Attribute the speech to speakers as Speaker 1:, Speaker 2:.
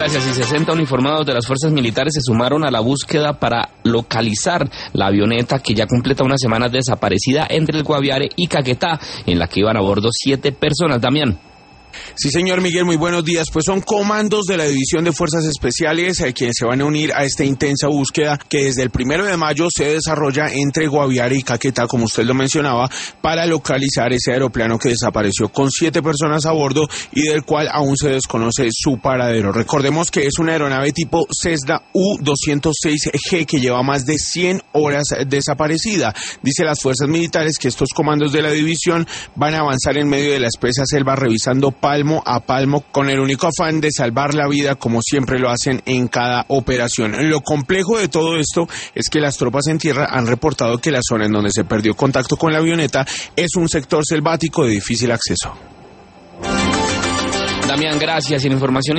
Speaker 1: Gracias. Y 60 uniformados de las fuerzas militares se sumaron a la búsqueda para localizar la avioneta que ya completa unas semanas desaparecida entre el Guaviare y Caquetá, en la que iban a bordo 7 personas. Damián.
Speaker 2: Sí, señor Miguel, muy buenos días. Pues son comandos de la División de Fuerzas Especiales quienes se van a unir a esta intensa búsqueda que desde el 1 de mayo se desarrolla entre Guaviare y Caquetá, como usted lo mencionaba, para localizar ese aeroplano que desapareció con 7 personas a bordo y del cual aún se desconoce su paradero. Recordemos que es una aeronave tipo Cessna U-206G que lleva más de 100 horas desaparecida. Dice las fuerzas militares que estos comandos de la división van a avanzar en medio de la espesa selva revisando palmo a palmo con el único afán de salvar la vida, como siempre lo hacen en cada operación. Lo complejo de todo esto es que las tropas en tierra han reportado que la zona en donde se perdió contacto con la avioneta es un sector selvático de difícil acceso.
Speaker 1: Damián, gracias. Y la información